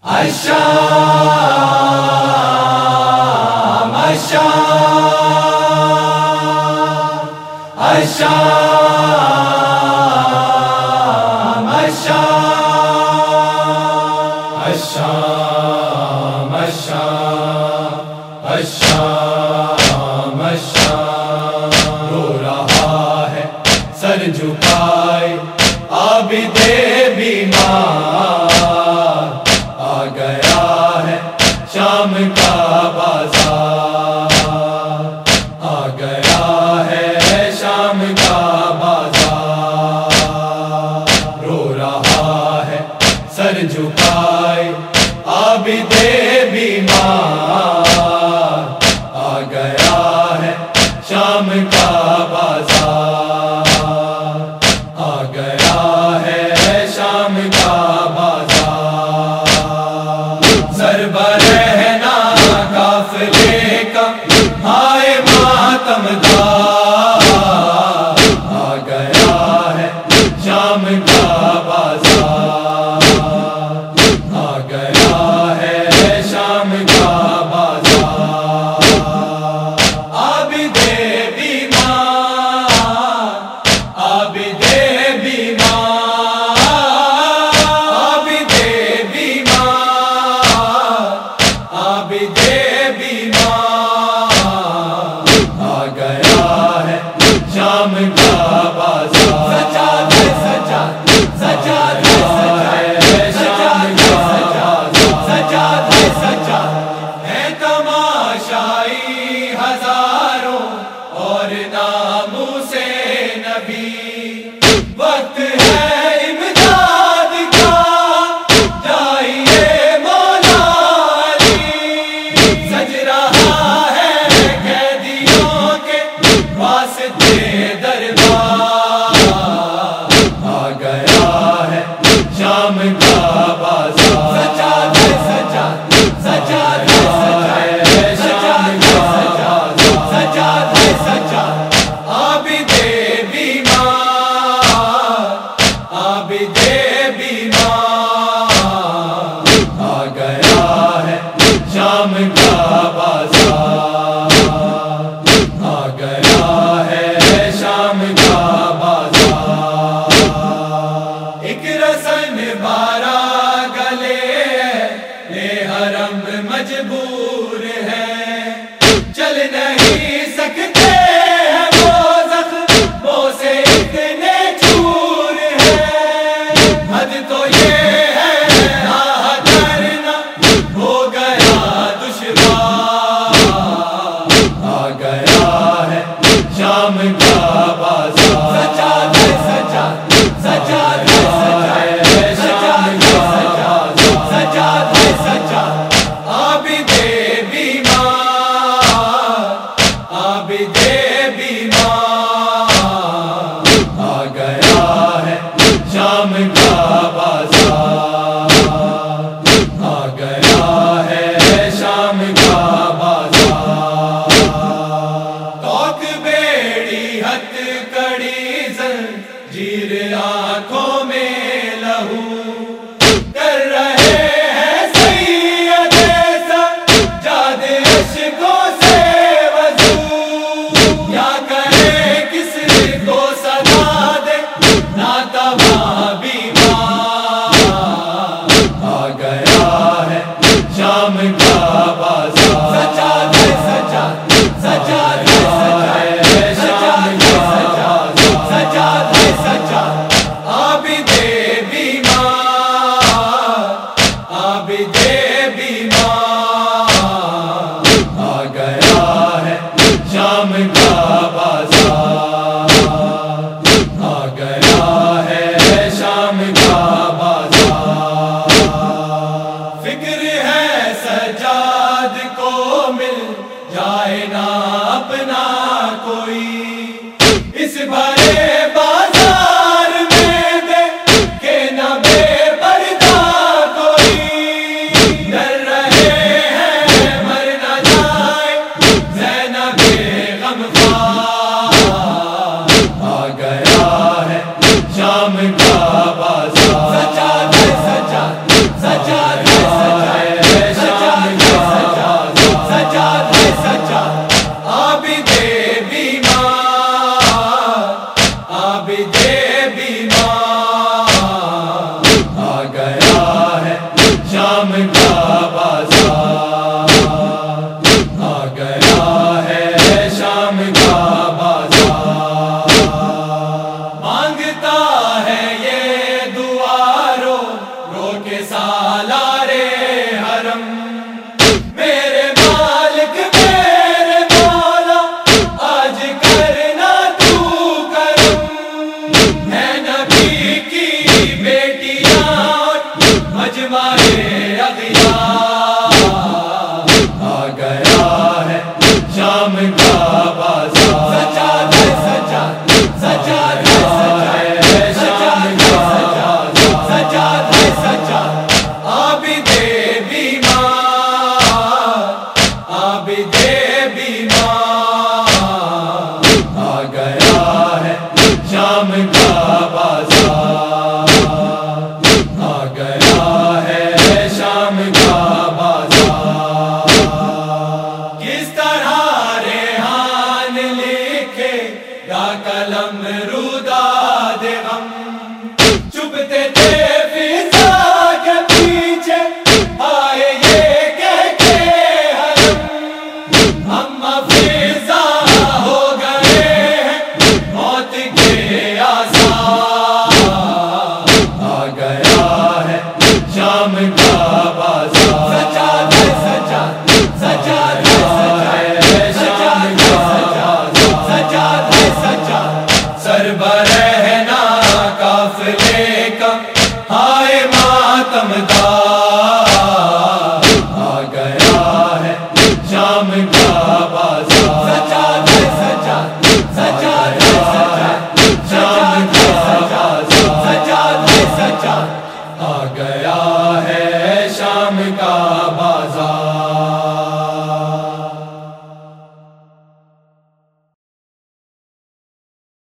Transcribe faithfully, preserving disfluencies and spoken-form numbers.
الشام الشام الشام الشام الشام الشام الشام رو رہا ہے سر جھکائے عابد بیمار، آ گیا ہے شام کا بازار، آ گیا ہے شام کا بازار، رو رہا ہے سر جھکائے عابد بیمار، آ گیا ہے شام کا بازار، آ گیا ہے شام کا بازار، سربرہنا قافلے کا ہائے ماتم دار، آ گیا ہے شام کا بازار، آ گیا ہے شام کا بازار، عابد بیمار، عابد بیمار، عابد بیمار، عابد بیمار، آ گیا ہے شام کا بازار، سجاد سجاد سجاد سجاد سجاد سجاد ہے تماشائی ہزاروں اور ناموں سے نبی، وقت ہے امداد کا جائیے مولا علی، سج رہا ہے قیدیوں کے واسطے دربار، آ گیا ہے شام کا بازار، سجاد سجاد سجاد سجاد سجاد سجاد عابد بیمار، عابد بیمار، آ گیا ہے شام کا بازار، آ گیا ہے شام کا بازار، ایک رسن بارہ گلے لے حرم مجبور ہے، چل نہیں سکتے ہیں وہ زخموں سے اتنے چور ہیں، حد تو یہ ہے راہ کرنا ہو گیا دشوار، آ گیا ہے شام کا بازار، سجاد سجاد سجاد سجاد سجاد عابد بیمار، عابد بیمار، آ گیا ہے شام کا بازار، آ گیا ہے شام کا بازار، توک بیڑی ہتھ کڑی زنجیر آنکھوں میں لہو کر رہے ہیں سید سجاد عشقوں سے وضو، کیا کرے کس کو صدا دے ناتواں بیمار، آ گیا ہے شام کا بازار، سجاد سجاد سجاد سجاد سجاد عابد بیمار، عابد بیمار، آ گیا ہے شام کا بازار، آ گیا ہے شام کا بازار، فکر ہے سجاد شام کا بازار آ گیا ہے شام کا بازار مانگتا ہے یہ دعا رو رو کے سالارے حرم میرے مالک میرے مولا آج کرنا تو کرم ہے نبی کی بیٹیاں مجمع اغیار آ گیا ہے شام کا بازار سجاد ہے سجاد سجاد ہے شام کا بازار سجاد ہے سجاد عابد بیمار عابد بیمار آ گیا ہے شام کا بازار آ گیا ہے شام کا بازار کس طرح ریحان لکھے گا قلم روداد غم چپتے تھے فضا کے پیچھے آئے یہ کہہ کے حرم ہم فضا ہو گئے ہیں موت کے آثار آ گیا ہے شام کا بازار سجاد ہے سجاد سجاد ہے شام کا بازار سجاد ہے سجاد سربرہنا قافلے کا ہائے ماتم دار آ گیا ہے شام کا بازار سجاد ہے سجاد سجاد ہے شام کا بازار سجاد ہے سجاد آ گیا